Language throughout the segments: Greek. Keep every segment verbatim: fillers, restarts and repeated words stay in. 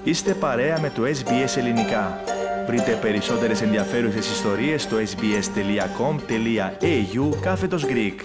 Είστε παρέα με το ες μπι ες Ελληνικά. Βρείτε περισσότερες ενδιαφέρουσες ιστορίες στο sbs.com.au κάθετος Greek.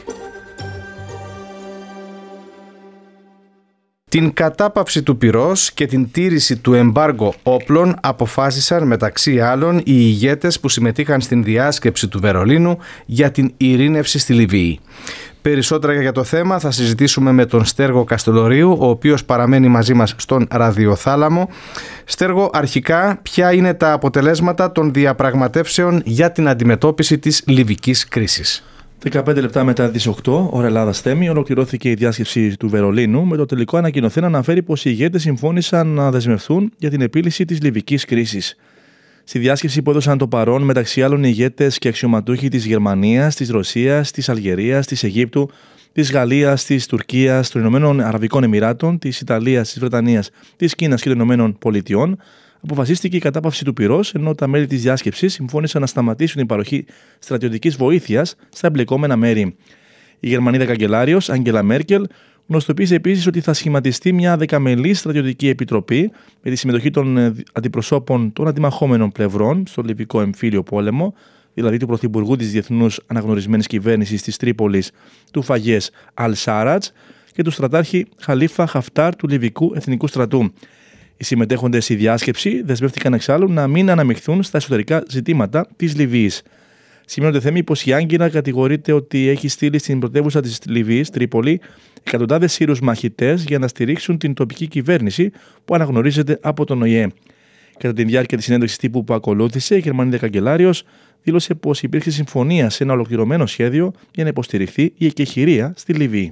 Την κατάπαυση του πυρός και την τήρηση του εμπάργου όπλων αποφάσισαν μεταξύ άλλων οι ηγέτες που συμμετείχαν στην διάσκεψη του Βερολίνου για την ειρήνευση στη Λιβύη. Περισσότερα για το θέμα θα συζητήσουμε με τον Στέργο Καστελορίου, ο οποίος παραμένει μαζί μας στον ραδιοθάλαμο. Στέργο, αρχικά ποια είναι τα αποτελέσματα των διαπραγματεύσεων για την αντιμετώπιση της λιβικής κρίσης? δεκαπέντε λεπτά μετά τις οκτώ, ώρα Ελλάδας Θέμη, ολοκληρώθηκε η διάσκεψη του Βερολίνου, με το τελικό ανακοινωθέν να αναφέρει πως οι ηγέτες συμφώνησαν να δεσμευθούν για την επίλυση της λιβικής κρίσης. Στη διάσκεψη που έδωσαν το παρόν μεταξύ άλλων ηγέτες και αξιωματούχοι της Γερμανίας, της Ρωσίας, της Αλγερίας, της Αιγύπτου, της Γαλλίας, της Τουρκίας, των Ηνωμένων Αραβικών Εμιράτων, της Ιταλίας, της Βρετανίας, της Κίνας και των Ηνωμένων Πολιτειών, αποφασίστηκε η κατάπαυση του πυρός, ενώ τα μέλη της διάσκεψης συμφώνησαν να σταματήσουν την παροχή στρατιωτικής βοήθειας στα εμπλεκόμενα μέρη. Η Γερμανίδα καγκελάριος Άγγελα Μέρκελ γνωστοποίησε επίσης ότι θα σχηματιστεί μια δεκαμελή στρατιωτική επιτροπή με τη συμμετοχή των αντιπροσώπων των αντιμαχόμενων πλευρών στο Λιβικό εμφύλιο πόλεμο, δηλαδή του Πρωθυπουργού της Διεθνούς Αναγνωρισμένης Κυβέρνησης της Τρίπολης, του Φαγές Αλ-Σάρατς, και του στρατάρχη Χαλίφα Χαφτάρ του Λιβικού Εθνικού Στρατού. Οι συμμετέχοντες στη διάσκεψη δεσμεύτηκαν εξάλλου να μην αναμειχθούν στα εσωτερικά ζητήματα της Λιβύης. Σημειώνεται θέμη πως η Άγκυρα κατηγορείται ότι έχει στείλει στην πρωτεύουσα της Λιβύης, Τρίπολη, εκατοντάδες Σύρους μαχητές για να στηρίξουν την τοπική κυβέρνηση που αναγνωρίζεται από τον Ο Η Ε. Κατά τη διάρκεια της συνέντευξης τύπου που ακολούθησε, η Γερμανίδα καγκελάριος δήλωσε πως υπήρξε συμφωνία σε ένα ολοκληρωμένο σχέδιο για να υποστηριχθεί η εκεχηρία στη Λιβύη.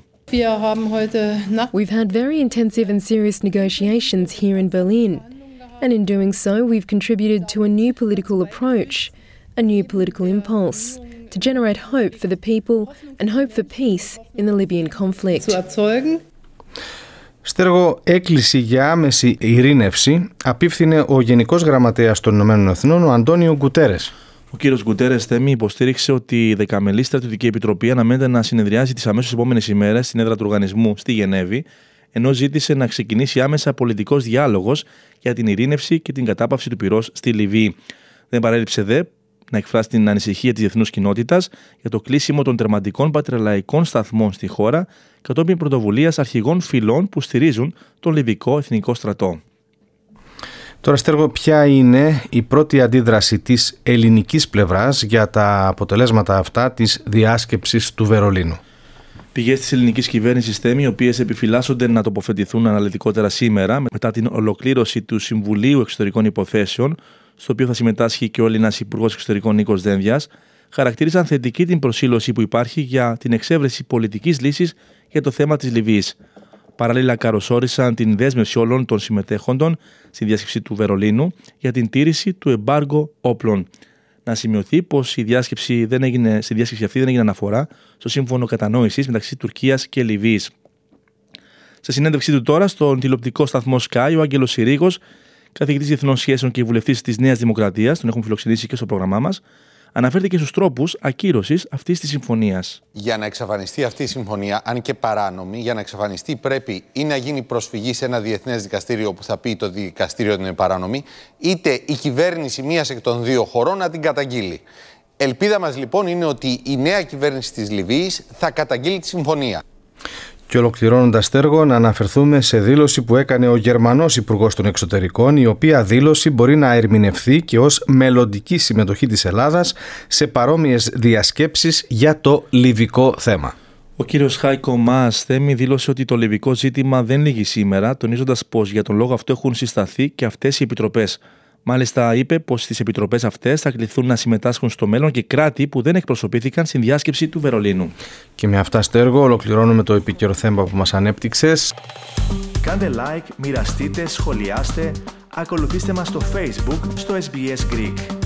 We've had very intensive and serious negotiations here in Berlin, and in doing so we've contributed to a new political approach, a new political impulse, to generate hope for the people and hope for peace in the Libyan conflict. Στέργο, έκκληση για άμεση ειρήνευση απίφθινε ο Γενικός Γραμματέας των Ηνωμένων Εθνών, ο Αντώνιο Γκουτέρες. Ο κύριος Γκουτέρες Θέμη υποστήριξε ότι η δεκαμελή στρατιωτική επιτροπή αναμένεται να συνεδριάζει τις αμέσως επόμενες ημέρες στην έδρα του οργανισμού στη Γενέβη, ενώ ζήτησε να ξεκινήσει άμεσα πολιτικός διάλογος για την ειρήνευση και την κατάπαυση του πυρός στη Λιβύη. Δεν παρέλειψε δε να εκφράσει την ανησυχία της διεθνούς κοινότητας για το κλείσιμο των τερματικών πατρελαϊκών σταθμών στη χώρα, κατόπιν πρωτοβουλίας αρχηγών φυλών που στηρίζουν τον Λιβικό Εθνικό Στρατό. Τώρα, Στέργο, ποια είναι η πρώτη αντίδραση της ελληνικής πλευράς για τα αποτελέσματα αυτά της διάσκεψης του Βερολίνου? Πηγές της ελληνικής κυβέρνησης Θέμη, οι οποίες επιφυλάσσονται να τοποθετηθούν αναλυτικότερα σήμερα, μετά την ολοκλήρωση του Συμβουλίου Εξωτερικών Υποθέσεων, στο οποίο θα συμμετάσχει και ο Έλληνας Υπουργός Εξωτερικών Νίκος Δένδιας, χαρακτήρισαν θετική την προσήλωση που υπάρχει για την εξέβρεση πολιτικής λύσης για το θέμα της Λιβύης. Παράλληλα, καλωσόρισαν την δέσμευση όλων των συμμετέχοντων στη διάσκεψη του Βερολίνου για την τήρηση του εμπάργου όπλων. Να σημειωθεί πως η διάσκεψη δεν έγινε, στη διάσκεψη αυτή δεν έγινε αναφορά στο σύμφωνο κατανόησης μεταξύ Τουρκίας και Λιβύης. Σε συνέντευξή του τώρα στον τηλεοπτικό σταθμό Sky, ο Άγγελος Συρίγος, καθηγητής διεθνών σχέσεων και βουλευτής της Νέας Δημοκρατίας, τον έχουμε φιλοξενήσει και στο πρόγραμμά μας, αναφέρθηκε στους τρόπους ακύρωσης αυτής της συμφωνίας. Για να εξαφανιστεί αυτή η συμφωνία, αν και παράνομη, για να εξαφανιστεί πρέπει ή να γίνει προσφυγή σε ένα διεθνές δικαστήριο που θα πει το δικαστήριο ότι είναι παράνομη, είτε η κυβέρνηση μίας εκ των δύο χωρών να την καταγγείλει. Ελπίδα μας λοιπόν είναι ότι η νέα κυβέρνηση της Λιβύης θα καταγγείλει τη συμφωνία. Και ολοκληρώνοντας, Στέργο, να αναφερθούμε σε δήλωση που έκανε ο Γερμανός Υπουργός των Εξωτερικών, η οποία δήλωση μπορεί να ερμηνευθεί και ως μελλοντική συμμετοχή της Ελλάδας σε παρόμοιες διασκέψεις για το λιβικό θέμα. Ο κύριος Χάικο Μаас Θέμη δήλωσε ότι το λιβικό ζήτημα δεν λύγει σήμερα, τονίζοντας πως για τον λόγο αυτό έχουν συσταθεί και αυτές οι επιτροπές. Μάλιστα, είπε πως στις επιτροπές αυτές θα κληθούν να συμμετάσχουν στο μέλλον και κράτη που δεν εκπροσωπήθηκαν στην διάσκεψη του Βερολίνου. Και με αυτά, Στέργο, ολοκληρώνουμε το επίκαιρο θέμα που μας ανέπτυξες. Κάντε like, μοιραστείτε, σχολιάστε, ακολουθήστε μας στο Facebook στο ες μπι ες Greek.